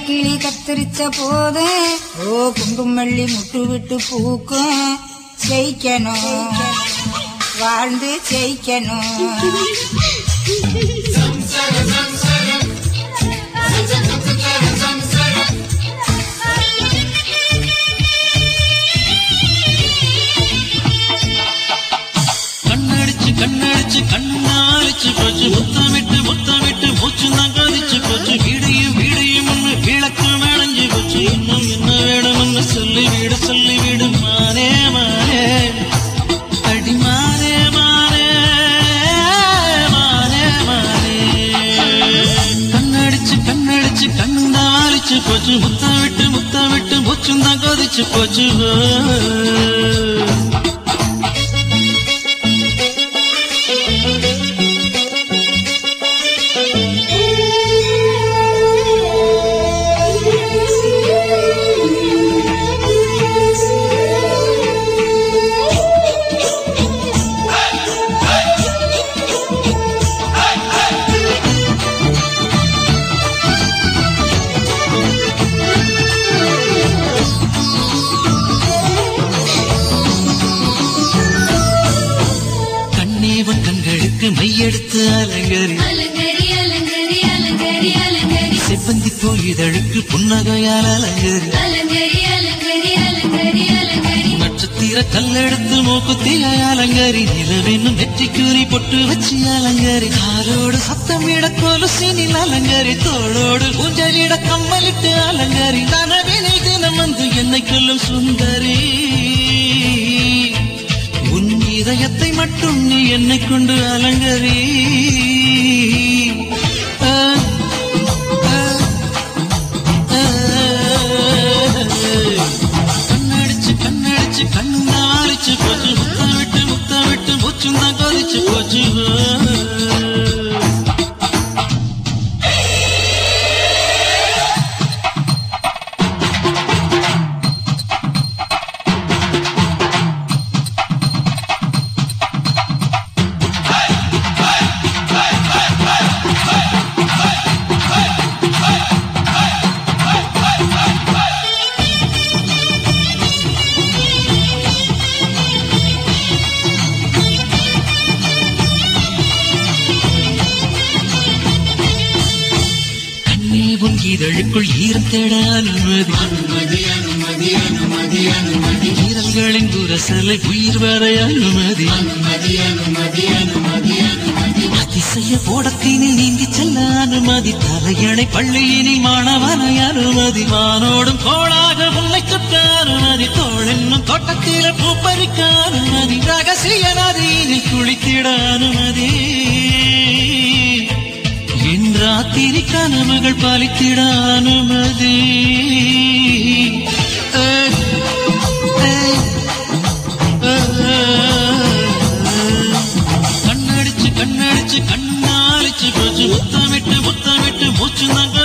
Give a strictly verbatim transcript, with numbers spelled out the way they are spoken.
கிளி கத்தரிச்ச போது ஓ குங்குமல்லி முட்டு விட்டு பூக்கும். ஜெயிக்கணும் வாழ்ந்து ஜெயிக்கணும். கண்ணடிச்சு கண்ணடிச்சு கண்ணாடிச்சு போச்சு. முத்தமிட்டு முத்தமிட்டு மூச்சு தான் கதிச்சு போச்சு. வீடையும் வீடையும் ஒண்ணு விளக்கம் அடைஞ்சு போச்சு. இன்னும் என்ன வேணும்னு சொல்லி வீடு சொல்லி வீடு மானே மானே அடி மானே மானே மானே மானே. கண்ணடிச்சு கண்ணடிச்சு கண்ணாடிச்சு போச்சு. முத்தமிட்டு முத்தமிட்டு மூச்சு தான் கதிச்சு போச்சு. மையெடுத்து அலங்கரி செப்பந்தி போல் இதழுக்கு புன்னகையால் அலங்கரி. நட்சத்திர கல்லெடுத்து மூக்குத்திய அலங்கரி. நிலவென்னும் வெற்றி கூறி பொட்டு வச்சு அலங்கரி. காலோடு சத்தமிட கொலுசினில் அலங்கரி. தோளோடு ஊஞ்சலிட கம்மலிட்டு அலங்கரி. கனவினில் தினம் வந்து என்னை கொல்லும் சுந்தரி. உன் இதயத்தை மட்டும் நீ என்னை கொண்டு அலங்கரி. கண்ணடிச்சு கண்ணடிச்சு கண்ணு நாளிச்சு போச்சு. முத்தமிட்டு முத்தமிட்டு மூச்சும் தான் கொதிச்சு போச்சு. இதழுக்குள் ஈரம் தேட அனுமதி. ஈரல்களின் குரசலை உயிர் வர அனுமதி. அதிசய போடத்தினில் நீந்தி செல்ல அனுமதி. தலையணை பள்ளியினில் மாணவனை அனுமதி. வானோடும் கோளாக உன்னை சுற்ற அனுமதி. தோழென்னும் தோட்டத்தில பூப்பறிக்க அனுமதி. ரகசிய நதியினில் குளித்திட அனுமதி. என் ராத்திரி கனவுகள் பாலித்திட அனுமதி. கண்ணடிச்சு கண்ணடிச்சு கண்ணாலிச்சு போச்சு. முத்தமிட்டு முத்தமிட்டு மூச்சு தான்